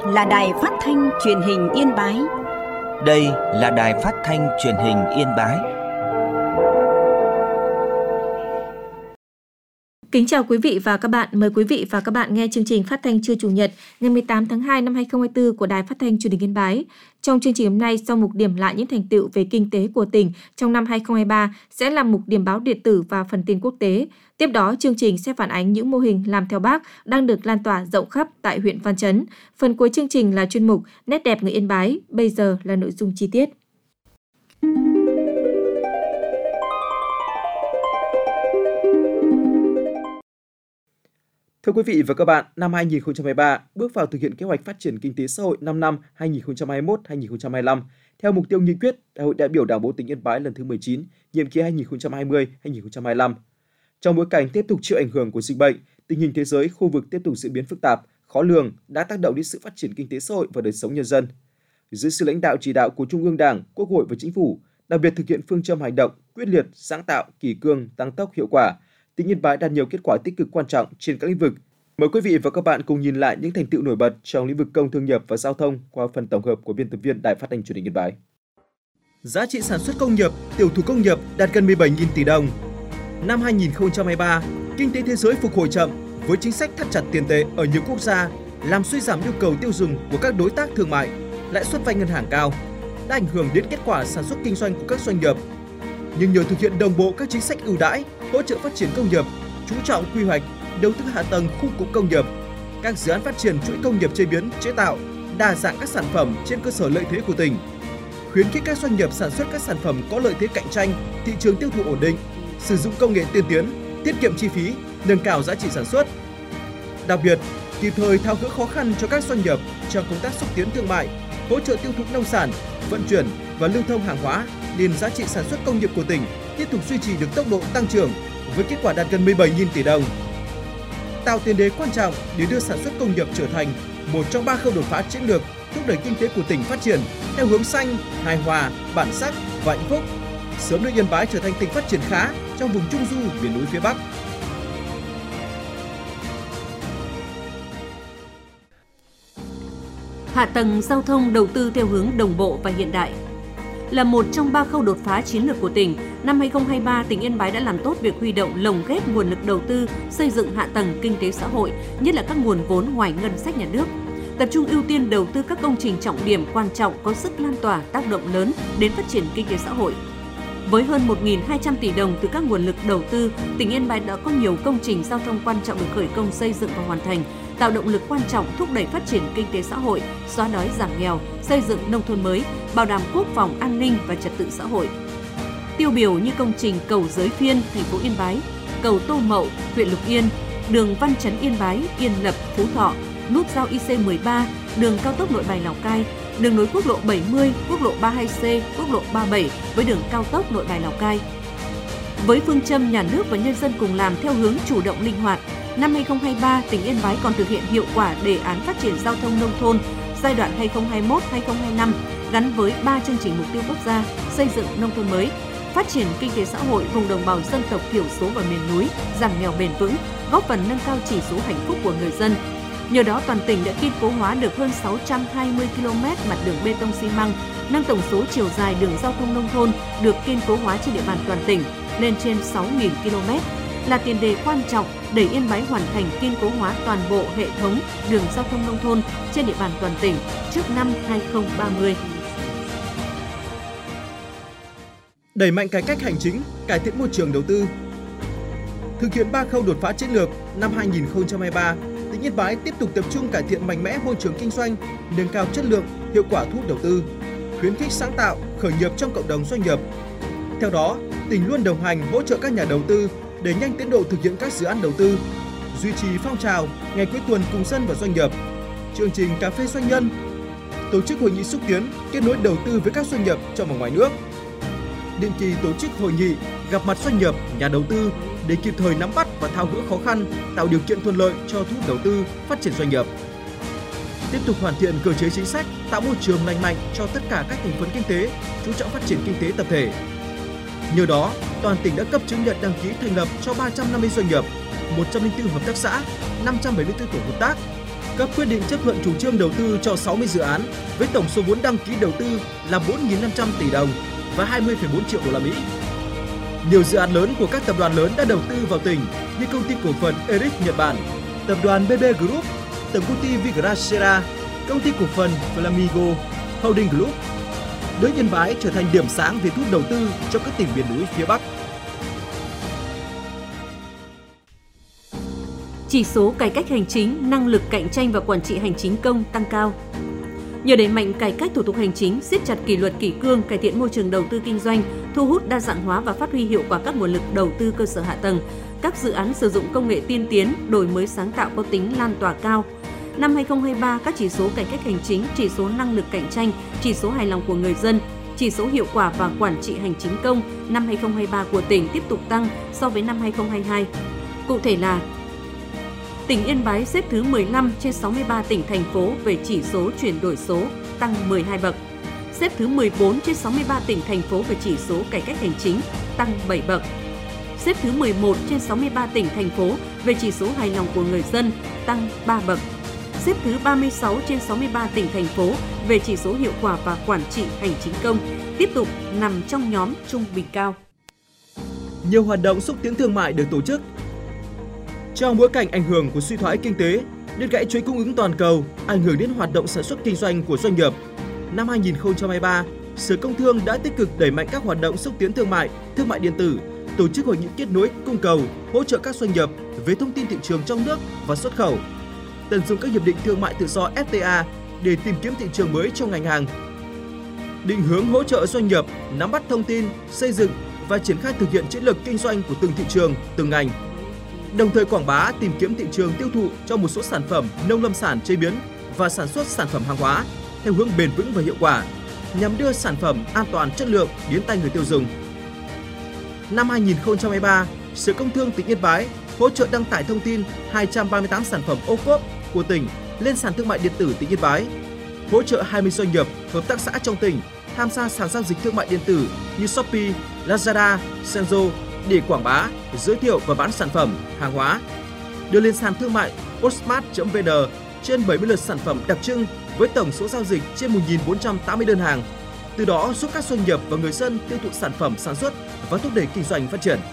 là Đài Phát thanh Truyền hình Yên Bái. Đây là Đài Phát thanh Truyền hình Yên Bái. Kính chào quý vị và các bạn. Mời quý vị và các bạn nghe chương trình phát thanh trưa Chủ nhật ngày 18 tháng 2 năm 2024 của Đài Phát thanh Truyền hình Yên Bái. Trong chương trình hôm nay, sau mục điểm lại những thành tựu về kinh tế của tỉnh trong năm 2023 sẽ là mục điểm báo điện tử và phần tin quốc tế. Tiếp đó, chương trình sẽ phản ánh những mô hình làm theo Bác đang được lan tỏa rộng khắp tại huyện Văn Chấn. Phần cuối chương trình là chuyên mục Nét đẹp người Yên Bái. Bây giờ là nội dung chi tiết. Thưa quý vị và các bạn, năm 2023 bước vào thực hiện kế hoạch phát triển kinh tế xã hội 5 năm 2021-2025 theo mục tiêu nghị quyết Đại hội đại biểu Đảng bộ tỉnh Yên Bái lần thứ 19, nhiệm kỳ 2020-2025. Trong bối cảnh tiếp tục chịu ảnh hưởng của dịch bệnh, tình hình thế giới, khu vực tiếp tục diễn biến phức tạp, khó lường đã tác động đến sự phát triển kinh tế xã hội và đời sống nhân dân. Dưới sự lãnh đạo chỉ đạo của Trung ương Đảng, Quốc hội và Chính phủ, đặc biệt thực hiện phương châm hành động quyết liệt, sáng tạo, kỷ cương, tăng tốc, hiệu quả, tỉnh Yên Bái đạt nhiều kết quả tích cực quan trọng trên các lĩnh vực. Mời quý vị và các bạn cùng nhìn lại những thành tựu nổi bật trong lĩnh vực công thương nghiệp và giao thông qua phần tổng hợp của biên tập viên Đài Phát thanh Truyền hình Yên Bái. Giá trị sản xuất công nghiệp, tiểu thủ công nghiệp đạt gần 17.000 tỷ đồng. Năm 2023, kinh tế thế giới phục hồi chậm với chính sách thắt chặt tiền tệ ở nhiều quốc gia, làm suy giảm nhu cầu tiêu dùng của các đối tác thương mại, lãi suất vay ngân hàng cao, đã ảnh hưởng đến kết quả sản xuất kinh doanh của các doanh nghiệp. Nhưng nhờ thực hiện đồng bộ các chính sách ưu đãi, hỗ trợ phát triển công nghiệp, chú trọng quy hoạch, đầu tư hạ tầng khu cụm công nghiệp, các dự án phát triển chuỗi công nghiệp chế biến, chế tạo, đa dạng các sản phẩm trên cơ sở lợi thế của tỉnh, khuyến khích các doanh nghiệp sản xuất các sản phẩm có lợi thế cạnh tranh, thị trường tiêu thụ ổn định, sử dụng công nghệ tiên tiến, tiết kiệm chi phí, nâng cao giá trị sản xuất. Đặc biệt, kịp thời tháo gỡ khó khăn cho các doanh nghiệp trong công tác xúc tiến thương mại, hỗ trợ tiêu thụ nông sản, vận chuyển và lưu thông hàng hóa, nên giá trị sản xuất công nghiệp của tỉnh tiếp tục duy trì được tốc độ tăng trưởng với kết quả đạt gần 17.000 tỷ đồng. Tạo tiền đề quan trọng để đưa sản xuất công nghiệp trở thành một trong 3 khâu đột phá chiến lược thúc đẩy kinh tế của tỉnh phát triển theo hướng xanh, hài hòa, bản sắc và hạnh phúc, sớm đưa Yên Bái trở thành tỉnh phát triển khá trong vùng Trung Du, miền núi phía Bắc. Hạ tầng giao thông đầu tư theo hướng đồng bộ và hiện đại là một trong 3 khâu đột phá chiến lược của tỉnh. Năm 2023, tỉnh Yên Bái đã làm tốt việc huy động lồng ghép nguồn lực đầu tư xây dựng hạ tầng kinh tế xã hội, nhất là các nguồn vốn ngoài ngân sách nhà nước. Tập trung ưu tiên đầu tư các công trình trọng điểm quan trọng có sức lan tỏa tác động lớn đến phát triển kinh tế xã hội. Với hơn 1.200 tỷ đồng từ các nguồn lực đầu tư, tỉnh Yên Bái đã có nhiều công trình giao thông quan trọng được khởi công xây dựng và hoàn thành, tạo động lực quan trọng thúc đẩy phát triển kinh tế xã hội, xóa đói giảm nghèo, xây dựng nông thôn mới, bảo đảm quốc phòng an ninh và trật tự xã hội. Tiêu biểu như công trình cầu Giới Phiên, thành phố Yên Bái, cầu Tô Mậu, huyện Lục Yên, đường Văn Chấn Yên Bái, Yên Lập, Phú Thọ, nút giao IC13, đường cao tốc Nội Bài Lào Cai, đường nối quốc lộ 70, quốc lộ 32C, quốc lộ 37 với đường cao tốc Nội Bài Lào Cai. Với phương châm nhà nước và nhân dân cùng làm theo hướng chủ động linh hoạt, năm 2023, tỉnh Yên Bái còn thực hiện hiệu quả đề án phát triển giao thông nông thôn giai đoạn 2021-2025 gắn với 3 chương trình mục tiêu quốc gia xây dựng nông thôn mới, phát triển kinh tế xã hội vùng đồng bào dân tộc thiểu số và miền núi, giảm nghèo bền vững, góp phần nâng cao chỉ số hạnh phúc của người dân. Nhờ đó, toàn tỉnh đã kiên cố hóa được hơn 620 km mặt đường bê tông xi măng, nâng tổng số chiều dài đường giao thông nông thôn được kiên cố hóa trên địa bàn toàn tỉnh lên trên 6.000 km, là tiền đề quan trọng để Yên Bái hoàn thành kiên cố hóa toàn bộ hệ thống đường giao thông nông thôn trên địa bàn toàn tỉnh trước năm 2030. Đẩy mạnh cải cách hành chính, cải thiện môi trường đầu tư. Thực hiện 3 khâu đột phá chiến lược năm 2023, tỉnh Yên Bái tiếp tục tập trung cải thiện mạnh mẽ môi trường kinh doanh, nâng cao chất lượng, hiệu quả thu hút đầu tư, khuyến khích sáng tạo, khởi nghiệp trong cộng đồng doanh nghiệp. Theo đó, tỉnh luôn đồng hành hỗ trợ các nhà đầu tư để nhanh tiến độ thực hiện các dự án đầu tư, duy trì phong trào ngày cuối tuần cùng dân và doanh nghiệp, chương trình cà phê doanh nhân, tổ chức hội nghị xúc tiến kết nối đầu tư với các doanh nghiệp trong và ngoài nước, định kỳ tổ chức hội nghị gặp mặt doanh nghiệp, nhà đầu tư để kịp thời nắm bắt và tháo gỡ khó khăn, tạo điều kiện thuận lợi cho thu hút đầu tư, phát triển doanh nghiệp. Tiếp tục hoàn thiện cơ chế chính sách, tạo môi trường lành mạnh cho tất cả các thành phần kinh tế, chú trọng phát triển kinh tế tập thể. Nhờ đó, toàn tỉnh đã cấp chứng nhận đăng ký thành lập cho 350 doanh nghiệp, 104 hợp tác xã, 574 tổ hợp tác, cấp quyết định chấp thuận chủ trương đầu tư cho 60 dự án với tổng số vốn đăng ký đầu tư là 4.500 tỷ đồng và 20,4 triệu đô la Mỹ. Nhiều dự án lớn của các tập đoàn lớn đã đầu tư vào tỉnh như công ty cổ phần Eric Nhật Bản, tập đoàn BB Group, tổng công ty Vigracera, công ty cổ phần Flamingo Holding Group, đưa Yên Bái trở thành điểm sáng về thu hút đầu tư cho các tỉnh miền núi phía Bắc. Chỉ số cải cách hành chính, năng lực cạnh tranh và quản trị hành chính công tăng cao. Nhờ đẩy mạnh cải cách thủ tục hành chính, siết chặt kỷ luật kỷ cương, cải thiện môi trường đầu tư kinh doanh, thu hút đa dạng hóa và phát huy hiệu quả các nguồn lực đầu tư cơ sở hạ tầng, các dự án sử dụng công nghệ tiên tiến, đổi mới sáng tạo có tính lan tỏa cao. Năm 2023, các chỉ số cải cách hành chính, chỉ số năng lực cạnh tranh, chỉ số hài lòng của người dân, chỉ số hiệu quả và quản trị hành chính công năm 2023 của tỉnh tiếp tục tăng so với năm 2022. Cụ thể là tỉnh Yên Bái xếp thứ 15 trên 63 tỉnh thành phố về chỉ số chuyển đổi số, tăng 12 bậc. Xếp thứ 14 trên 63 tỉnh thành phố về chỉ số cải cách hành chính, tăng 7 bậc. Xếp thứ 11 trên 63 tỉnh thành phố về chỉ số hài lòng của người dân, tăng 3 bậc. Xếp thứ 36 trên 63 tỉnh thành phố về chỉ số hiệu quả và quản trị hành chính công, tiếp tục nằm trong nhóm trung bình cao. Nhiều hoạt động xúc tiến thương mại được tổ chức. Trong bối cảnh ảnh hưởng của suy thoái kinh tế, đứt gãy chuỗi cung ứng toàn cầu, ảnh hưởng đến hoạt động sản xuất kinh doanh của doanh nghiệp, năm 2023, Sở Công Thương đã tích cực đẩy mạnh các hoạt động xúc tiến thương mại điện tử, tổ chức hội nghị kết nối cung cầu, hỗ trợ các doanh nghiệp về thông tin thị trường trong nước và xuất khẩu, tận dụng các hiệp định thương mại tự do FTA để tìm kiếm thị trường mới trong ngành hàng, định hướng hỗ trợ doanh nghiệp nắm bắt thông tin, xây dựng và triển khai thực hiện chiến lược kinh doanh của từng thị trường, từng ngành, đồng thời quảng bá tìm kiếm thị trường tiêu thụ cho một số sản phẩm nông lâm sản chế biến và sản xuất sản phẩm hàng hóa theo hướng bền vững và hiệu quả, nhằm đưa sản phẩm an toàn chất lượng đến tay người tiêu dùng. Năm 2023, Sở Công Thương tỉnh Yên Bái hỗ trợ đăng tải thông tin 238 sản phẩm ô cốp của tỉnh lên sàn thương mại điện tử tỉnh Yên Bái, hỗ trợ 20 doanh nghiệp, hợp tác xã trong tỉnh tham gia sàn giao dịch thương mại điện tử như Shopee, Lazada, Senzo để quảng bá, giới thiệu và bán sản phẩm, hàng hóa, đưa lên sàn thương mại osmart.vn trên 70 lượt sản phẩm đặc trưng với tổng số giao dịch trên 1.480 đơn hàng, từ đó giúp các doanh nghiệp và người dân tiêu thụ sản phẩm sản xuất và thúc đẩy kinh doanh phát triển.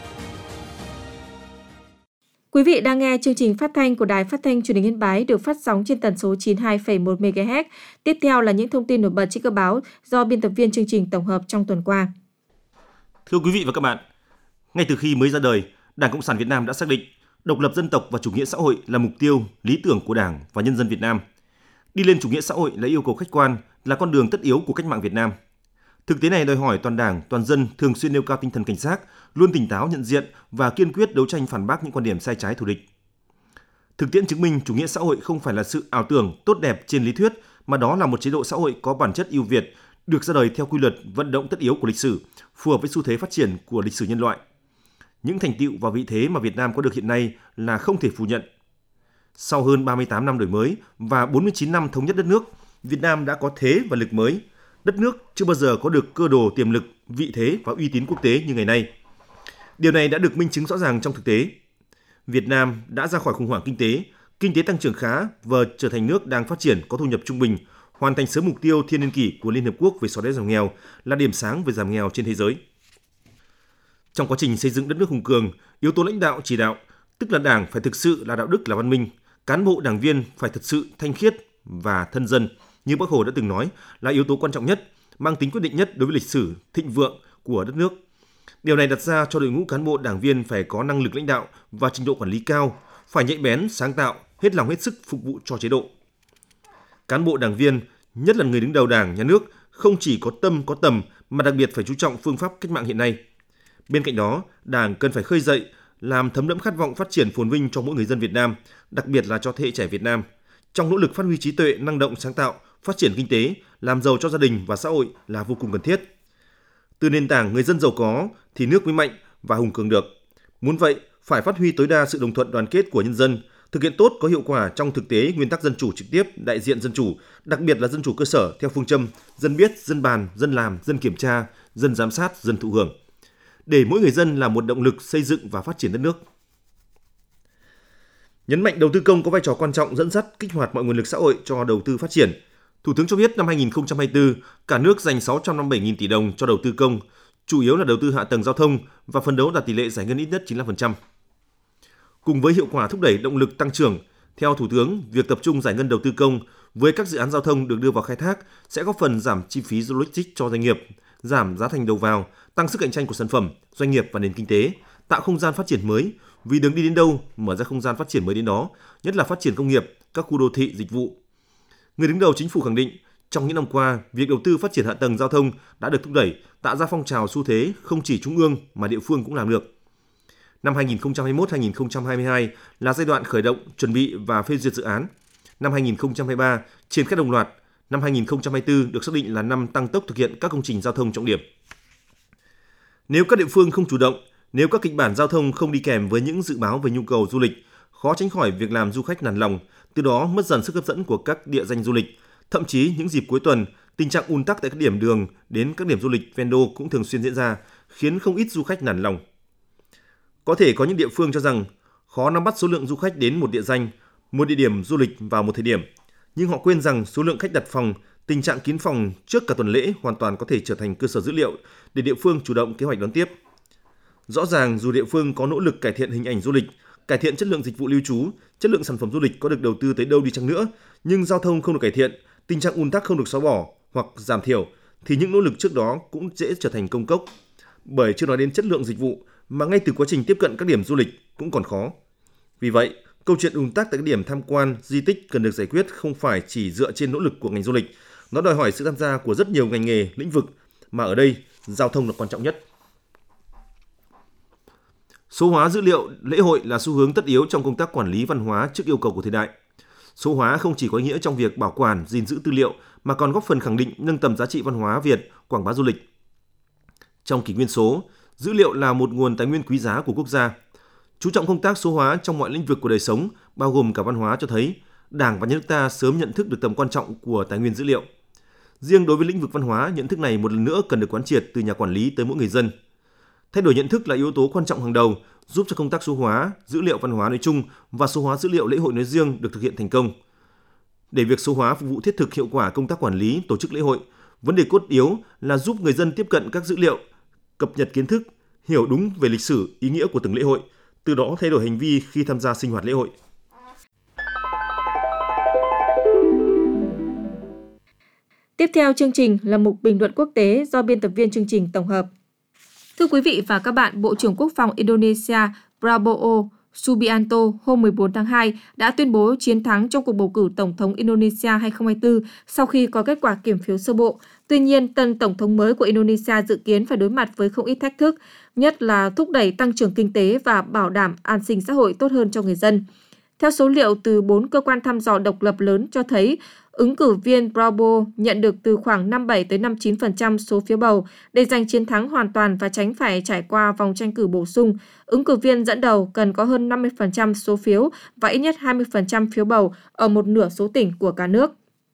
Quý vị đang nghe chương trình phát thanh của Đài Phát thanh Truyền hình Yên Bái được phát sóng trên tần số 92,1 MHz. Tiếp theo là những thông tin nổi bật trên các báo do biên tập viên chương trình tổng hợp trong tuần qua. Thưa quý vị và các bạn, ngay từ khi mới ra đời, Đảng Cộng sản Việt Nam đã xác định độc lập dân tộc và chủ nghĩa xã hội là mục tiêu, lý tưởng của Đảng và nhân dân Việt Nam. Đi lên chủ nghĩa xã hội là yêu cầu khách quan, là con đường tất yếu của cách mạng Việt Nam. Thực tế này đòi hỏi toàn Đảng, toàn dân thường xuyên nêu cao tinh thần cảnh giác, luôn tỉnh táo nhận diện và kiên quyết đấu tranh phản bác những quan điểm sai trái thù địch. Thực tiễn chứng minh chủ nghĩa xã hội không phải là sự ảo tưởng tốt đẹp trên lý thuyết, mà đó là một chế độ xã hội có bản chất ưu việt, được ra đời theo quy luật vận động tất yếu của lịch sử, phù hợp với xu thế phát triển của lịch sử nhân loại. Những thành tựu và vị thế mà Việt Nam có được hiện nay là không thể phủ nhận. Sau hơn 38 năm đổi mới và 49 năm thống nhất đất nước, Việt Nam đã có thế và lực mới. Đất nước chưa bao giờ có được cơ đồ tiềm lực, vị thế và uy tín quốc tế như ngày nay. Điều này đã được minh chứng rõ ràng trong thực tế. Việt Nam đã ra khỏi khủng hoảng kinh tế tăng trưởng khá và trở thành nước đang phát triển có thu nhập trung bình, hoàn thành sớm mục tiêu thiên niên kỷ của Liên Hợp Quốc về xóa đói giảm nghèo, là điểm sáng về giảm nghèo trên thế giới. Trong quá trình xây dựng đất nước hùng cường, yếu tố lãnh đạo chỉ đạo, tức là Đảng phải thực sự là đạo đức, là văn minh, cán bộ đảng viên phải thật sự thanh khiết và thân dân, như Bác Hồ đã từng nói, là yếu tố quan trọng nhất, mang tính quyết định nhất đối với lịch sử thịnh vượng của đất nước. Điều này đặt ra cho đội ngũ cán bộ đảng viên phải có năng lực lãnh đạo và trình độ quản lý cao, phải nhạy bén, sáng tạo, hết lòng hết sức phục vụ cho chế độ. Cán bộ đảng viên, nhất là người đứng đầu Đảng, Nhà nước, không chỉ có tâm, có tầm, mà đặc biệt phải chú trọng phương pháp cách mạng hiện nay. Bên cạnh đó, Đảng cần phải khơi dậy, làm thấm đẫm khát vọng phát triển phồn vinh cho mỗi người dân Việt Nam, đặc biệt là cho thế hệ trẻ Việt Nam, trong nỗ lực phát huy trí tuệ, năng động, sáng tạo, phát triển kinh tế, làm giàu cho gia đình và xã hội là vô cùng cần thiết. Từ nền tảng người dân giàu có thì nước mới mạnh và hùng cường được. Muốn vậy, phải phát huy tối đa sự đồng thuận đoàn kết của nhân dân, thực hiện tốt có hiệu quả trong thực tế nguyên tắc dân chủ trực tiếp, đại diện dân chủ, đặc biệt là dân chủ cơ sở theo phương châm dân biết, dân bàn, dân làm, dân kiểm tra, dân giám sát, dân thụ hưởng, để mỗi người dân là một động lực xây dựng và phát triển đất nước. Nhấn mạnh đầu tư công có vai trò quan trọng dẫn dắt kích hoạt mọi nguồn lực xã hội cho đầu tư phát triển. Thủ tướng cho biết năm 2024, cả nước dành 657.000 tỷ đồng cho đầu tư công, chủ yếu là đầu tư hạ tầng giao thông và phấn đấu đạt tỷ lệ giải ngân ít nhất 95%. Cùng với hiệu quả thúc đẩy động lực tăng trưởng, theo Thủ tướng, việc tập trung giải ngân đầu tư công với các dự án giao thông được đưa vào khai thác sẽ góp phần giảm chi phí logistics cho doanh nghiệp, giảm giá thành đầu vào, tăng sức cạnh tranh của sản phẩm, doanh nghiệp và nền kinh tế, tạo không gian phát triển mới, vì đường đi đến đâu, mở ra không gian phát triển mới đến đó, nhất là phát triển công nghiệp, các khu đô thị, dịch vụ. Người đứng đầu chính phủ khẳng định, trong những năm qua, việc đầu tư phát triển hạ tầng giao thông đã được thúc đẩy, tạo ra phong trào xu thế không chỉ trung ương mà địa phương cũng làm được. Năm 2021-2022 là giai đoạn khởi động, chuẩn bị và phê duyệt dự án. Năm 2023 triển khai đồng loạt. Năm 2024 được xác định là năm tăng tốc thực hiện các công trình giao thông trọng điểm. Nếu các địa phương không chủ động, nếu các kịch bản giao thông không đi kèm với những dự báo về nhu cầu du lịch, khó tránh khỏi việc làm du khách nản lòng, từ đó mất dần sức hấp dẫn của các địa danh du lịch. Thậm chí những dịp cuối tuần, tình trạng ùn tắc tại các điểm đường đến các điểm du lịch ven đô cũng thường xuyên diễn ra, khiến không ít du khách nản lòng. Có thể có những địa phương cho rằng khó nắm bắt số lượng du khách đến một địa danh, một địa điểm du lịch vào một thời điểm, nhưng họ quên rằng số lượng khách đặt phòng, tình trạng kín phòng trước cả tuần lễ hoàn toàn có thể trở thành cơ sở dữ liệu để địa phương chủ động kế hoạch đón tiếp. Rõ ràng dù địa phương có nỗ lực cải thiện hình ảnh du lịch, cải thiện chất lượng dịch vụ lưu trú, chất lượng sản phẩm du lịch có được đầu tư tới đâu đi chăng nữa, nhưng giao thông không được cải thiện, tình trạng ùn tắc không được xóa bỏ hoặc giảm thiểu, thì những nỗ lực trước đó cũng dễ trở thành công cốc. Bởi chưa nói đến chất lượng dịch vụ, mà ngay từ quá trình tiếp cận các điểm du lịch cũng còn khó. Vì vậy, câu chuyện ùn tắc tại các điểm tham quan, di tích cần được giải quyết không phải chỉ dựa trên nỗ lực của ngành du lịch, nó đòi hỏi sự tham gia của rất nhiều ngành nghề, lĩnh vực, mà ở đây, giao thông là quan trọng nhất. Số hóa dữ liệu lễ hội là xu hướng tất yếu trong công tác quản lý văn hóa trước yêu cầu của thời đại. Số hóa không chỉ có ý nghĩa trong việc bảo quản, gìn giữ tư liệu, mà còn góp phần khẳng định nâng tầm giá trị văn hóa Việt, quảng bá du lịch. Trong kỷ nguyên số, dữ liệu là một nguồn tài nguyên quý giá của quốc gia. Chú trọng công tác số hóa trong mọi lĩnh vực của đời sống, bao gồm cả văn hóa cho thấy Đảng và Nhà nước ta sớm nhận thức được tầm quan trọng của tài nguyên dữ liệu. Riêng đối với lĩnh vực văn hóa, nhận thức này một lần nữa cần được quán triệt từ nhà quản lý tới mỗi người dân. Thay đổi nhận thức là yếu tố quan trọng hàng đầu, giúp cho công tác số hóa, dữ liệu văn hóa nói chung và số hóa dữ liệu lễ hội nói riêng được thực hiện thành công. Để việc số hóa phục vụ thiết thực hiệu quả công tác quản lý, tổ chức lễ hội, vấn đề cốt yếu là giúp người dân tiếp cận các dữ liệu, cập nhật kiến thức, hiểu đúng về lịch sử, ý nghĩa của từng lễ hội, từ đó thay đổi hành vi khi tham gia sinh hoạt lễ hội. Tiếp theo chương trình là mục bình luận quốc tế do biên tập viên chương trình tổng hợp. Thưa quý vị và các bạn, Bộ trưởng Quốc phòng Indonesia Prabowo Subianto hôm 14 tháng 2 đã tuyên bố chiến thắng trong cuộc bầu cử Tổng thống Indonesia 2024 sau khi có kết quả kiểm phiếu sơ bộ. Tuy nhiên, tân Tổng thống mới của Indonesia dự kiến phải đối mặt với không ít thách thức, nhất là thúc đẩy tăng trưởng kinh tế và bảo đảm an sinh xã hội tốt hơn cho người dân. Theo số liệu từ 4 cơ quan thăm dò độc lập lớn cho thấy, ứng cử viên Prabowo nhận được từ khoảng 57-59% số phiếu bầu để giành chiến thắng hoàn toàn và tránh phải trải qua vòng tranh cử bổ sung. Ứng cử viên dẫn đầu cần có hơn 50% số phiếu và ít nhất 20% phiếu bầu ở một nửa số tỉnh của cả nước.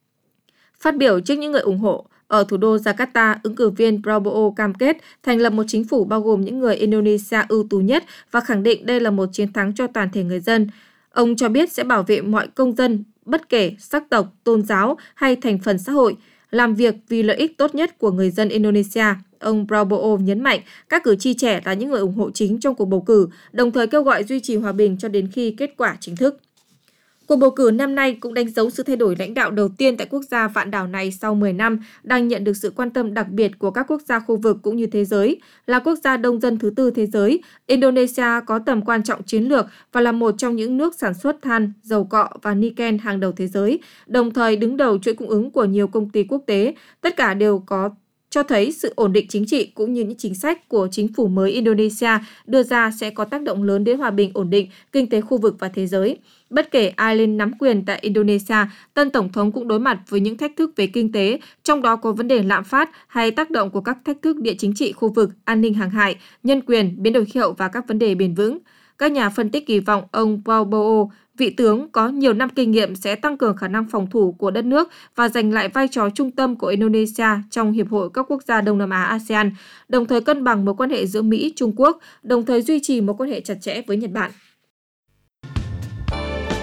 Phát biểu trước những người ủng hộ, ở thủ đô Jakarta, ứng cử viên Prabowo cam kết thành lập một chính phủ bao gồm những người Indonesia ưu tú nhất và khẳng định đây là một chiến thắng cho toàn thể người dân. Ông cho biết sẽ bảo vệ mọi công dân, bất kể sắc tộc, tôn giáo hay thành phần xã hội, làm việc vì lợi ích tốt nhất của người dân Indonesia. Ông Prabowo nhấn mạnh các cử tri trẻ là những người ủng hộ chính trong cuộc bầu cử, đồng thời kêu gọi duy trì hòa bình cho đến khi kết quả chính thức. Cuộc bầu cử năm nay cũng đánh dấu sự thay đổi lãnh đạo đầu tiên tại quốc gia vạn đảo này sau 10 năm, đang nhận được sự quan tâm đặc biệt của các quốc gia khu vực cũng như thế giới. Là quốc gia đông dân thứ tư thế giới, Indonesia có tầm quan trọng chiến lược và là một trong những nước sản xuất than, dầu cọ và niken hàng đầu thế giới, đồng thời đứng đầu chuỗi cung ứng của nhiều công ty quốc tế. Tất cả đều có cho thấy sự ổn định chính trị cũng như những chính sách của chính phủ mới Indonesia đưa ra sẽ có tác động lớn đến hòa bình, ổn định, kinh tế khu vực và thế giới. Bất kể ai lên nắm quyền tại Indonesia, tân Tổng thống cũng đối mặt với những thách thức về kinh tế, trong đó có vấn đề lạm phát hay tác động của các thách thức địa chính trị khu vực, an ninh hàng hải, nhân quyền, biến đổi khí hậu và các vấn đề bền vững. Các nhà phân tích kỳ vọng ông Prabowo, vị tướng có nhiều năm kinh nghiệm sẽ tăng cường khả năng phòng thủ của đất nước và giành lại vai trò trung tâm của Indonesia trong Hiệp hội các quốc gia Đông Nam Á ASEAN, đồng thời cân bằng mối quan hệ giữa Mỹ, Trung Quốc, đồng thời duy trì mối quan hệ chặt chẽ với Nhật Bản.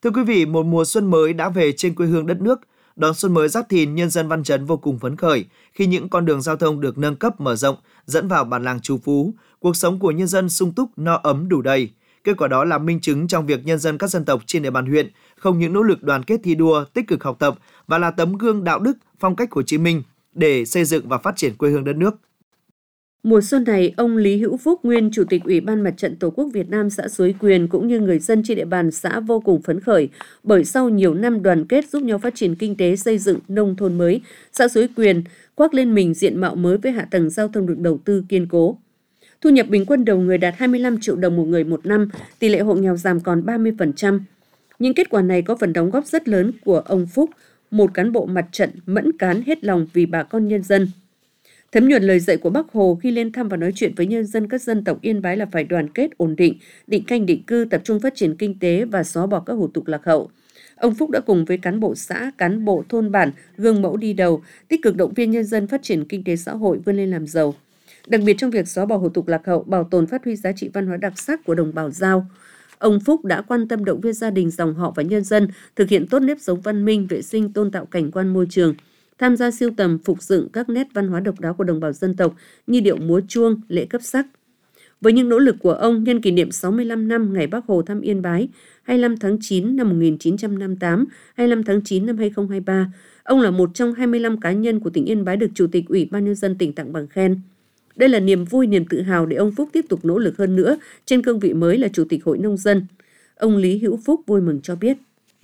Thưa quý vị, một mùa xuân mới đã về trên quê hương đất nước. Đón xuân mới Giáp Thìn, nhân dân Văn Chấn vô cùng phấn khởi khi những con đường giao thông được nâng cấp mở rộng, dẫn vào bản làng Trù Phú. Cuộc sống của nhân dân sung túc, no ấm đủ đầy. Kết quả đó là minh chứng trong việc nhân dân các dân tộc trên địa bàn huyện không những nỗ lực đoàn kết thi đua, tích cực học tập và là tấm gương đạo đức, phong cách Hồ Chí Minh để xây dựng và phát triển quê hương đất nước. Mùa xuân này, ông Lý Hữu Phúc, nguyên Chủ tịch Ủy ban Mặt trận Tổ quốc Việt Nam xã Suối Quyền cũng như người dân trên địa bàn xã vô cùng phấn khởi bởi sau nhiều năm đoàn kết giúp nhau phát triển kinh tế, xây dựng nông thôn mới, xã Suối Quyền khoác lên mình diện mạo mới với hạ tầng giao thông được đầu tư kiên cố. Thu nhập bình quân đầu người đạt 25 triệu đồng một người một năm, tỷ lệ hộ nghèo giảm còn 30%. Những kết quả này có phần đóng góp rất lớn của ông Phúc, một cán bộ mặt trận mẫn cán hết lòng vì bà con nhân dân. Thấm nhuần lời dạy của Bác Hồ khi lên thăm và nói chuyện với nhân dân các dân tộc Yên Bái là phải đoàn kết, ổn định, định canh định cư, tập trung phát triển kinh tế và xóa bỏ các hủ tục lạc hậu. Ông Phúc đã cùng với cán bộ xã, cán bộ thôn bản, gương mẫu đi đầu, tích cực động viên nhân dân phát triển kinh tế xã hội vươn lên làm giàu. Đặc biệt trong việc xóa bỏ hủ tục lạc hậu, bảo tồn phát huy giá trị văn hóa đặc sắc của đồng bào Dao. Ông Phúc đã quan tâm động viên gia đình, dòng họ và nhân dân thực hiện tốt nếp sống văn minh, vệ sinh, tôn tạo cảnh quan môi trường, tham gia sưu tầm, phục dựng các nét văn hóa độc đáo của đồng bào dân tộc như điệu múa chuông, lễ cấp sắc. Với những nỗ lực của ông nhân kỷ niệm 65 năm ngày Bác Hồ thăm Yên Bái, 25 tháng 9 năm 1958, 25 tháng 9 năm 2023, ông là một trong 25 cá nhân của tỉnh Yên Bái được Chủ tịch Ủy ban Nhân dân tỉnh tặng bằng khen. Đây là niềm vui, niềm tự hào để ông Phúc tiếp tục nỗ lực hơn nữa trên cương vị mới là Chủ tịch Hội Nông dân. Ông Lý Hữu Phúc vui mừng cho biết.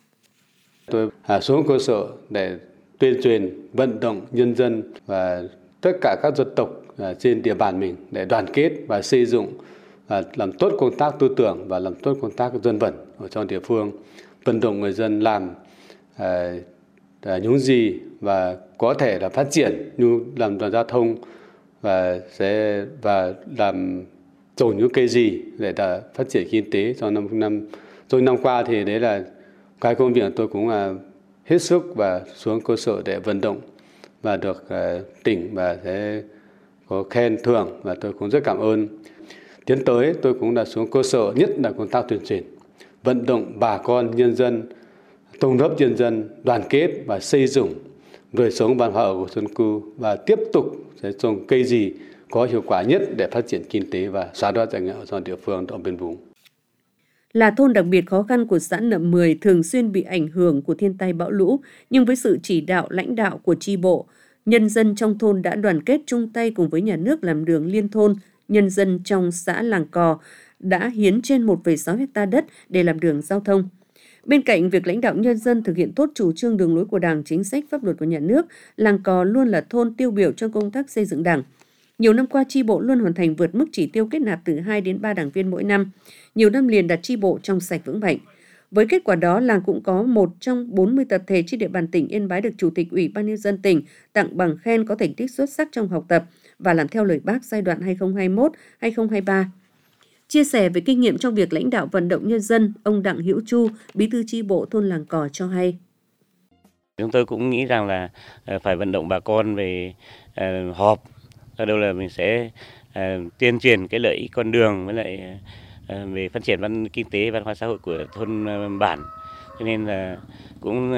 Tôi xuống cơ sở để tuyên truyền, vận động nhân dân và tất cả các dân tộc trên địa bàn mình để đoàn kết và xây dựng và làm tốt công tác tư tưởng và làm tốt công tác dân vận ở trong địa phương, vận động người dân làm những gì và có thể là phát triển như làm đoàn giao thông và làm trồng những cây gì để phát triển kinh tế trong năm qua. Thì đấy là cái công việc tôi cũng hết sức và xuống cơ sở để vận động và được tỉnh và sẽ có khen thưởng và tôi cũng rất cảm ơn. Tiến tới tôi cũng đã xuống cơ sở, nhất là công tác tuyên truyền, vận động bà con nhân dân, tầng lớp nhân dân đoàn kết và xây dựng đời sống văn hóa ở khu dân cư và tiếp tục sẽ trồng cây gì có hiệu quả nhất để phát triển kinh tế và xóa đói giảm nghèo ở trong địa phương ở bên vùng. Là thôn đặc biệt khó khăn của xã Nậm Mười, thường xuyên bị ảnh hưởng của thiên tai bão lũ, nhưng với sự chỉ đạo lãnh đạo của chi bộ, nhân dân trong thôn đã đoàn kết chung tay cùng với nhà nước làm đường liên thôn. Nhân dân trong xã Làng Cò đã hiến trên 1,6 ha đất để làm đường giao thông. Bên cạnh việc lãnh đạo nhân dân thực hiện tốt chủ trương đường lối của Đảng, chính sách pháp luật của nhà nước, Làng Cò luôn là thôn tiêu biểu trong công tác xây dựng Đảng. Nhiều năm qua, chi bộ luôn hoàn thành vượt mức chỉ tiêu kết nạp từ 2 đến 3 đảng viên mỗi năm. Nhiều năm liền đặt chi bộ trong sạch vững mạnh. Với kết quả đó, làng cũng có một trong 40 tập thể trên địa bàn tỉnh Yên Bái được Chủ tịch Ủy ban Nhân dân tỉnh tặng bằng khen có thành tích xuất sắc trong học tập và làm theo lời Bác giai đoạn 2021-2023. Chia sẻ về kinh nghiệm trong việc lãnh đạo vận động nhân dân, ông Đặng Hữu Chu, bí thư chi bộ thôn Làng Cò cho hay. Chúng tôi cũng nghĩ rằng là phải vận động bà con về họp. Ở đâu là mình sẽ tuyên truyền cái lợi ích con đường với lại về phát triển kinh tế văn hóa xã hội của thôn bản, cho nên là cũng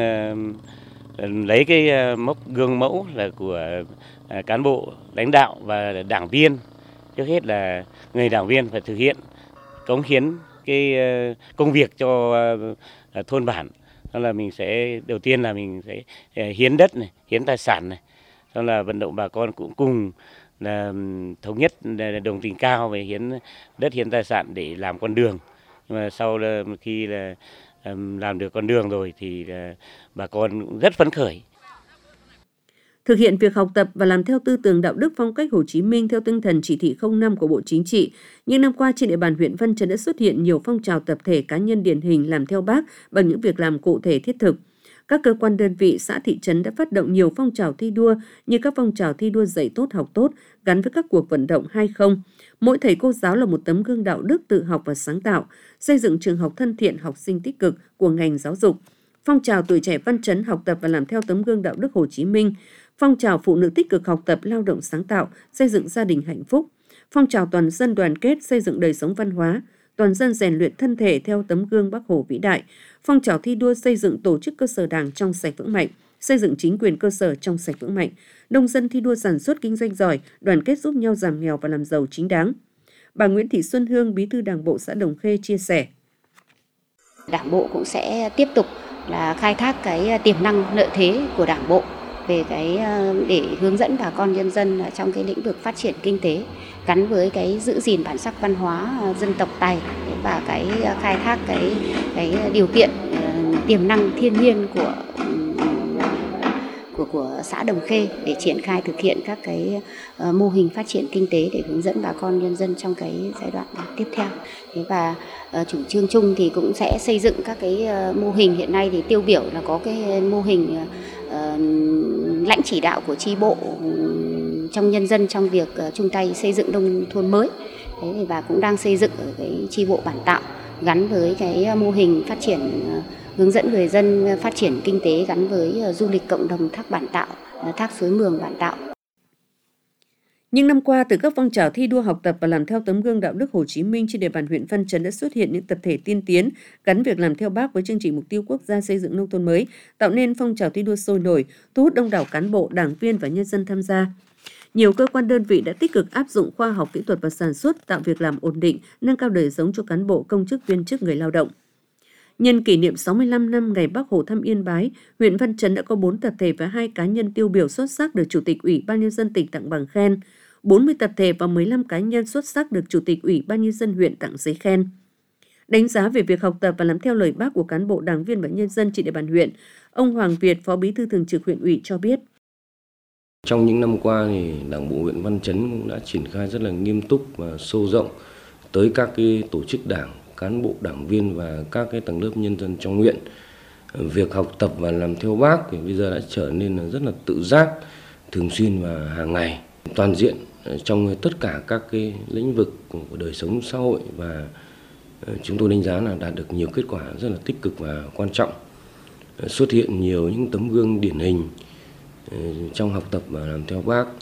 lấy cái gương mẫu là của cán bộ lãnh đạo và đảng viên. Trước hết là người đảng viên phải thực hiện cống hiến cái công việc cho thôn bản. Đó là mình sẽ đầu tiên là mình sẽ hiến đất này, hiến tài sản này, đó là vận động bà con cũng cùng là thống nhất đồng tình cao về hiến đất, hiến tài sản để làm con đường. Nhưng mà sau khi là làm được con đường rồi thì bà con cũng rất phấn khởi. Thực hiện việc học tập và làm theo tư tưởng đạo đức phong cách Hồ Chí Minh theo tinh thần chỉ thị 05 của Bộ Chính trị, những năm qua trên địa bàn huyện Văn Chấn đã xuất hiện nhiều phong trào tập thể cá nhân điển hình làm theo Bác bằng những việc làm cụ thể thiết thực. Các cơ quan đơn vị, xã thị trấn đã phát động nhiều phong trào thi đua như các phong trào thi đua dạy tốt học tốt gắn với các cuộc vận động 20. Mỗi thầy cô giáo là một tấm gương đạo đức tự học và sáng tạo, xây dựng trường học thân thiện, học sinh tích cực của ngành giáo dục. Phong trào tuổi trẻ Văn Chấn học tập và làm theo tấm gương đạo đức Hồ Chí Minh. Phong trào phụ nữ tích cực học tập, lao động sáng tạo, xây dựng gia đình hạnh phúc. Phong trào toàn dân đoàn kết xây dựng đời sống văn hóa. toàn dân rèn luyện thân thể theo tấm gương Bác Hồ vĩ đại, phong trào thi đua xây dựng tổ chức cơ sở Đảng trong sạch vững mạnh, xây dựng chính quyền cơ sở trong sạch vững mạnh, nông dân thi đua sản xuất kinh doanh giỏi, đoàn kết giúp nhau giảm nghèo và làm giàu chính đáng. Bà Nguyễn Thị Xuân Hương, Bí thư Đảng bộ xã Đồng Khê chia sẻ. Đảng bộ cũng sẽ tiếp tục là khai thác cái tiềm năng lợi thế của Đảng bộ về để hướng dẫn bà con nhân dân trong cái lĩnh vực phát triển kinh tế gắn với cái giữ gìn bản sắc văn hóa dân tộc Tày và cái khai thác cái điều kiện tiềm năng thiên nhiên của xã Đồng Khê để triển khai thực hiện các cái mô hình phát triển kinh tế để hướng dẫn bà con nhân dân trong cái giai đoạn tiếp theo. Và chủ trương chung thì cũng sẽ xây dựng các cái mô hình. Hiện nay thì tiêu biểu là có cái mô hình lãnh chỉ đạo của chi bộ trong nhân dân trong việc chung tay xây dựng nông thôn mới. Và cũng đang xây dựng ở cái chi bộ bản tạo gắn với cái mô hình phát triển hướng dẫn người dân phát triển kinh tế gắn với du lịch cộng đồng thác Bản Tạo, thác Suối Mường Bản Tạo. Những năm qua, từ các phong trào thi đua học tập và làm theo tấm gương đạo đức Hồ Chí Minh trên địa bàn huyện Văn Chấn đã xuất hiện những tập thể tiên tiến gắn việc làm theo Bác với chương trình mục tiêu quốc gia xây dựng nông thôn mới, tạo nên phong trào thi đua sôi nổi, thu hút đông đảo cán bộ, đảng viên và nhân dân tham gia. Nhiều cơ quan đơn vị đã tích cực áp dụng khoa học kỹ thuật và sản xuất, tạo việc làm ổn định, nâng cao đời sống cho cán bộ, công chức, viên chức, người lao động. Nhân kỷ niệm 65 năm ngày Bác Hồ thăm Yên Bái, huyện Văn Chấn đã có 4 tập thể và 2 cá nhân tiêu biểu xuất sắc được Chủ tịch Ủy ban Nhân dân tỉnh tặng bằng khen, 40 tập thể và 15 cá nhân xuất sắc được Chủ tịch Ủy ban Nhân dân huyện tặng giấy khen. Đánh giá về việc học tập và làm theo lời Bác của cán bộ, đảng viên và nhân dân trên địa bàn huyện, ông Hoàng Việt, Phó Bí thư Thường trực huyện ủy cho biết. Trong những năm qua thì Đảng bộ huyện Văn Chấn cũng đã triển khai rất là nghiêm túc và sâu rộng tới các cái tổ chức đảng, cán bộ, đảng viên và các cái tầng lớp nhân dân trong huyện. Việc học tập và làm theo Bác thì bây giờ đã trở nên rất là tự giác, thường xuyên và hàng ngày, toàn diện trong tất cả các cái lĩnh vực của đời sống xã hội, và chúng tôi đánh giá là đạt được nhiều kết quả rất là tích cực và quan trọng. Xuất hiện nhiều những tấm gương điển hình trong học tập và làm theo Bác,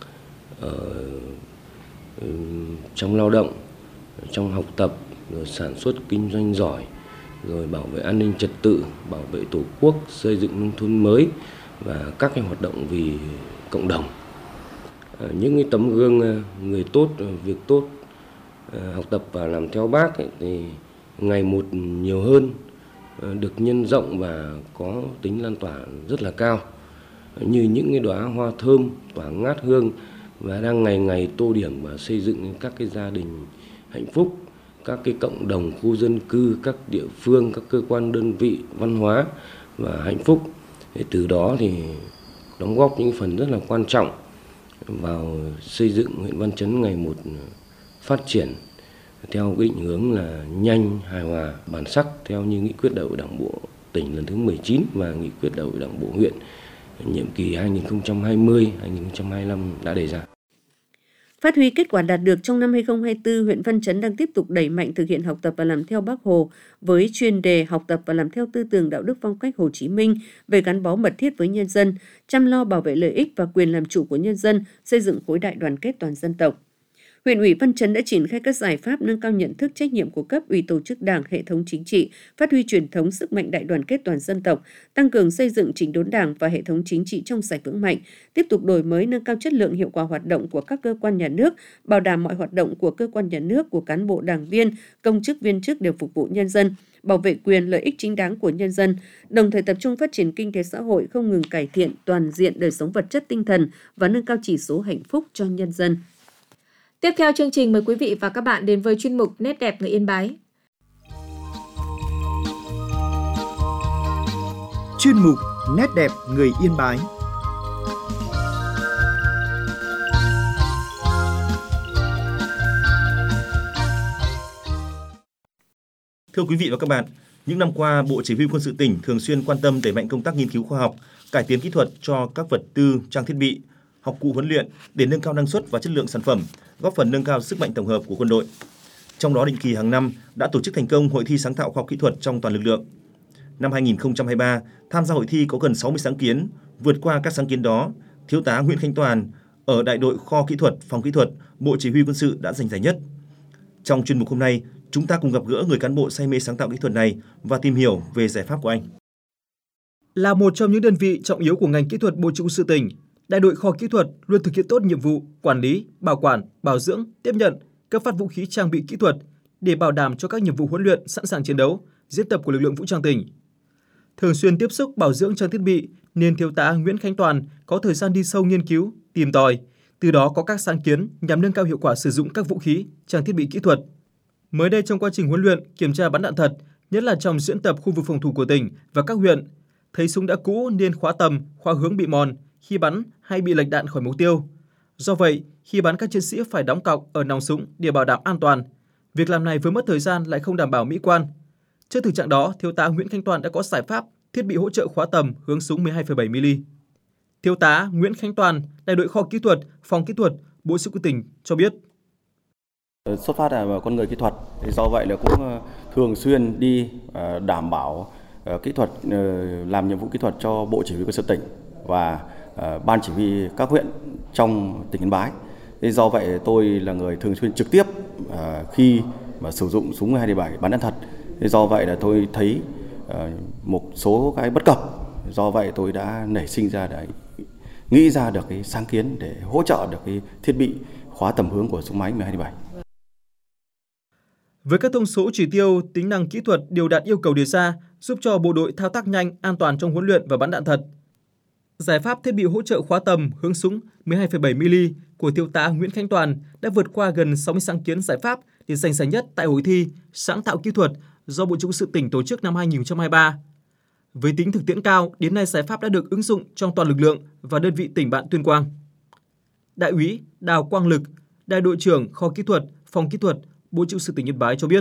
trong lao động, trong học tập, rồi sản xuất kinh doanh giỏi, rồi bảo vệ an ninh trật tự, bảo vệ Tổ quốc, xây dựng nông thôn mới và các cái hoạt động vì cộng đồng. Những cái tấm gương người tốt, việc tốt, học tập và làm theo Bác thì ngày một nhiều hơn, được nhân rộng và có tính lan tỏa rất là cao, như những cái đóa hoa thơm tỏa ngát hương và đang ngày ngày tô điểm và xây dựng các cái gia đình hạnh phúc, các cái cộng đồng khu dân cư, các địa phương, các cơ quan đơn vị văn hóa và hạnh phúc. Thì từ đó thì đóng góp những phần rất là quan trọng vào xây dựng huyện Văn Chấn ngày một phát triển theo cái định hướng là nhanh, hài hòa, bản sắc theo như nghị quyết đại hội Đảng bộ tỉnh lần thứ 19 và nghị quyết đại hội Đảng bộ huyện nhiệm kỳ 2020-2025 đã đề ra. Phát huy kết quả đạt được trong năm 2024, huyện Văn Chấn đang tiếp tục đẩy mạnh thực hiện học tập và làm theo Bác Hồ với chuyên đề học tập và làm theo tư tưởng đạo đức phong cách Hồ Chí Minh về gắn bó mật thiết với nhân dân, chăm lo bảo vệ lợi ích và quyền làm chủ của nhân dân, xây dựng khối đại đoàn kết toàn dân tộc. Huyện ủy Văn Chấn đã triển khai các giải pháp nâng cao nhận thức trách nhiệm của cấp ủy, tổ chức đảng, hệ thống chính trị, phát huy truyền thống sức mạnh đại đoàn kết toàn dân tộc, tăng cường xây dựng chỉnh đốn đảng và hệ thống chính trị trong sạch vững mạnh, tiếp tục đổi mới nâng cao chất lượng hiệu quả hoạt động của các cơ quan nhà nước, bảo đảm mọi hoạt động của cơ quan nhà nước, của cán bộ đảng viên, công chức viên chức đều phục vụ nhân dân, bảo vệ quyền lợi ích chính đáng của nhân dân, đồng thời tập trung phát triển kinh tế xã hội, không ngừng cải thiện toàn diện đời sống vật chất tinh thần và nâng cao chỉ số hạnh phúc cho nhân dân. Tiếp theo chương trình, mời quý vị và các bạn đến với chuyên mục Nét đẹp người Yên Bái. Chuyên mục Nét đẹp người Yên Bái. Thưa quý vị và các bạn, những năm qua, Bộ Chỉ huy Quân sự tỉnh thường xuyên quan tâm đẩy mạnh công tác nghiên cứu khoa học, cải tiến kỹ thuật cho các vật tư, trang thiết bị, học cụ huấn luyện để nâng cao năng suất và chất lượng sản phẩm, góp phần nâng cao sức mạnh tổng hợp của quân đội. Trong đó, định kỳ hàng năm đã tổ chức thành công hội thi sáng tạo khoa học kỹ thuật trong toàn lực lượng. Năm 2023, tham gia hội thi có gần 60 sáng kiến, vượt qua các sáng kiến đó, Thiếu tá Nguyễn Khánh Toàn ở đại đội kho kỹ thuật, phòng kỹ thuật, Bộ Chỉ huy Quân sự đã giành giải nhất. Trong chuyên mục hôm nay, chúng ta cùng gặp gỡ người cán bộ say mê sáng tạo kỹ thuật này và tìm hiểu về giải pháp của anh. Là một trong những đơn vị trọng yếu của ngành kỹ thuật Bộ Chỉ huy quân sự tỉnh, Đại đội kho kỹ thuật luôn thực hiện tốt nhiệm vụ quản lý, bảo quản, bảo dưỡng, tiếp nhận, cấp phát vũ khí trang bị kỹ thuật để bảo đảm cho các nhiệm vụ huấn luyện sẵn sàng chiến đấu, diễn tập của lực lượng vũ trang tỉnh. Thường xuyên tiếp xúc bảo dưỡng trang thiết bị nên Thiếu tá Nguyễn Khánh Toàn có thời gian đi sâu nghiên cứu, tìm tòi, từ đó có các sáng kiến nhằm nâng cao hiệu quả sử dụng các vũ khí, trang thiết bị kỹ thuật. Mới đây trong quá trình huấn luyện, kiểm tra bắn đạn thật, nhất là trong diễn tập khu vực phòng thủ của tỉnh và các huyện, thấy súng đã cũ nên khóa tầm, khóa hướng bị mòn, khi bắn hay bị lệch đạn khỏi mục tiêu. Do vậy, khi bắn các chiến sĩ phải đóng cọc ở nòng súng để bảo đảm an toàn. Việc làm này vừa mất thời gian lại không đảm bảo mỹ quan. Trước thực trạng đó, Thiếu tá Nguyễn Khánh Toàn đã có giải pháp thiết bị hỗ trợ khóa tầm hướng súng 12,7 mm. Thiếu tá Nguyễn Khánh Toàn, Đại đội kho kỹ thuật, phòng kỹ thuật, Bộ Chỉ huy tỉnh cho biết. Xuất phát là con người kỹ thuật, do vậy là cũng thường xuyên đi đảm bảo kỹ thuật, làm nhiệm vụ kỹ thuật cho Bộ Chỉ huy quân sự tỉnh và ban chỉ huy các huyện trong tỉnh Yên Bái. Do vậy tôi là người thường xuyên trực tiếp khi mà sử dụng súng 12-7 bắn đạn thật. Do vậy là tôi thấy một số cái bất cập. Do vậy tôi đã nảy sinh ra để nghĩ ra được cái sáng kiến để hỗ trợ được cái thiết bị khóa tầm hướng của súng máy 12-7. Với các thông số chỉ tiêu, tính năng kỹ thuật đều đạt yêu cầu đề ra, giúp cho bộ đội thao tác nhanh, an toàn trong huấn luyện và bắn đạn thật. Giải pháp thiết bị hỗ trợ khóa tầm hướng súng 12,7 mm của Thiếu tá Nguyễn Khánh Toàn đã vượt qua gần 60 sáng kiến giải pháp để giành giải nhất tại hội thi sáng tạo kỹ thuật do Bộ Chỉ huy quân sự tỉnh tổ chức năm 2023. Với tính thực tiễn cao, đến nay giải pháp đã được ứng dụng trong toàn lực lượng và đơn vị tỉnh bạn Tuyên Quang. Đại úy Đào Quang Lực, Đại đội trưởng kho kỹ thuật, phòng kỹ thuật, Bộ Chỉ huy quân sự tỉnh Yên Bái cho biết.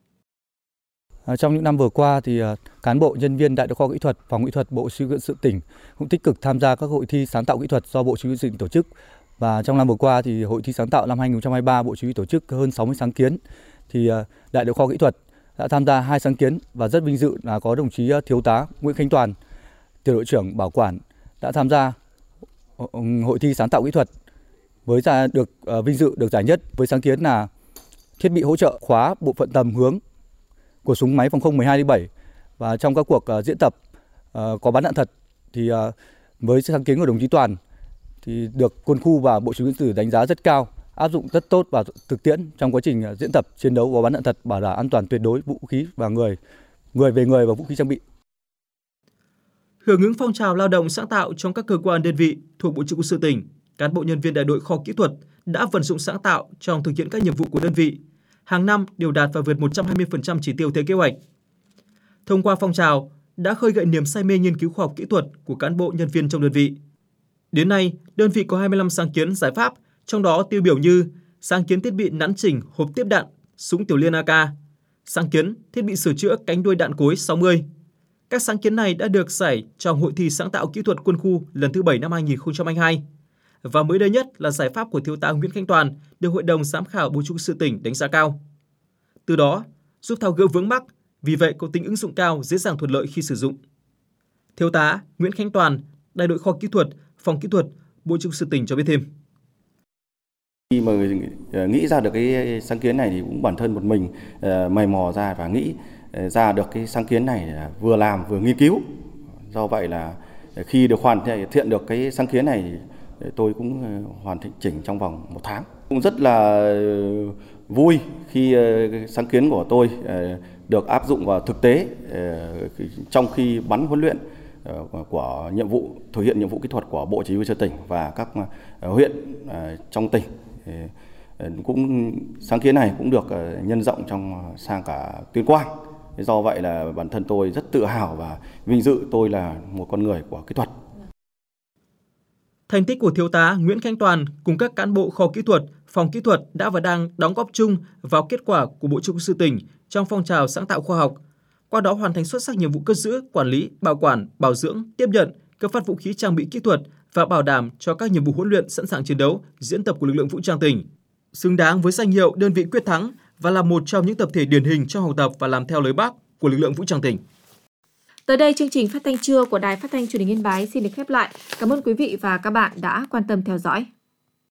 Trong những năm vừa qua thì cán bộ nhân viên Đại đội kho kỹ thuật, phòng kỹ thuật Bộ Chỉ huy quân sự tỉnh cũng tích cực tham gia các hội thi sáng tạo kỹ thuật do Bộ Chỉ huy quân sự tỉnh tổ chức. Và trong năm vừa qua thì hội thi sáng tạo năm 2023 Bộ Chỉ huy tổ chức hơn 60 sáng kiến. Thì Đại đội kho kỹ thuật đã tham gia 2 sáng kiến và rất vinh dự là có đồng chí Thiếu tá Nguyễn Khánh Toàn, tiểu đội trưởng bảo quản đã tham gia hội thi sáng tạo kỹ thuật với được vinh dự được giải nhất với sáng kiến là thiết bị hỗ trợ khóa bộ phận tầm hướng của súng máy phòng không 12-7. Và trong các cuộc diễn tập có bắn đạn thật thì với sáng kiến của đồng chí Toàn thì được quân khu và Bộ Chỉ huy quân sự đánh giá rất cao, áp dụng rất tốt vào thực tiễn trong quá trình diễn tập chiến đấu và bắn đạn thật, bảo đảm an toàn tuyệt đối vũ khí và người về người và vũ khí trang bị. Hưởng ứng phong trào lao động sáng tạo trong các cơ quan đơn vị thuộc Bộ Chỉ huy quân sự tỉnh, cán bộ nhân viên Đại đội kho kỹ thuật đã vận dụng sáng tạo trong thực hiện các nhiệm vụ của đơn vị. Hàng năm đều đạt và vượt 120% chỉ tiêu theo kế hoạch. Thông qua phong trào đã khơi gợi niềm say mê nghiên cứu khoa học kỹ thuật của cán bộ nhân viên trong đơn vị. Đến nay, đơn vị có 25 sáng kiến giải pháp, trong đó tiêu biểu như sáng kiến thiết bị nắn chỉnh hộp tiếp đạn súng tiểu liên AK, sáng kiến thiết bị sửa chữa cánh đuôi đạn cối 60. Các sáng kiến này đã được giải trong hội thi sáng tạo kỹ thuật quân khu lần thứ 7 năm 2022. Và mới đây nhất là giải pháp của Thiếu tá Nguyễn Khánh Toàn được Hội đồng giám khảo Bộ Chỉ huy quân sự tỉnh đánh giá cao. Từ đó, giúp tháo gỡ vướng mắc, vì vậy có tính ứng dụng cao, dễ dàng thuận lợi khi sử dụng. Thiếu tá Nguyễn Khánh Toàn, Đại đội kho kỹ thuật, phòng kỹ thuật, Bộ Chỉ huy quân sự tỉnh cho biết thêm. Khi mà nghĩ ra được cái sáng kiến này thì cũng bản thân một mình mày mò ra và nghĩ ra được cái sáng kiến này vừa làm vừa nghiên cứu. Do vậy là khi được hoàn thiện được cái sáng kiến này tôi cũng hoàn chỉnh trong vòng 1 tháng. Cũng rất là vui khi sáng kiến của tôi được áp dụng vào thực tế trong khi bắn huấn luyện của thực hiện nhiệm vụ kỹ thuật của Bộ Chỉ huy quân sự tỉnh và các huyện trong tỉnh. Cũng sáng kiến này cũng được nhân rộng sang cả Tuyên Quang. Do vậy là bản thân tôi rất tự hào và vinh dự tôi là một con người của kỹ thuật. Thành tích của Thiếu tá Nguyễn Khánh Toàn cùng các cán bộ kho kỹ thuật, phòng kỹ thuật đã và đang đóng góp chung vào kết quả của Bộ Chỉ huy quân sự tỉnh trong phong trào sáng tạo khoa học. Qua đó hoàn thành xuất sắc nhiệm vụ cất giữ, quản lý, bảo quản, bảo dưỡng, tiếp nhận, cấp phát vũ khí trang bị kỹ thuật và bảo đảm cho các nhiệm vụ huấn luyện sẵn sàng chiến đấu, diễn tập của lực lượng vũ trang tỉnh. Xứng đáng với danh hiệu đơn vị quyết thắng và là một trong những tập thể điển hình trong học tập và làm theo lời Bác của lực lượng vũ trang tỉnh. Tới đây chương trình Phát thanh trưa của Đài Phát thanh Truyền hình Yên Bái xin được khép lại. Cảm ơn quý vị và các bạn đã quan tâm theo dõi.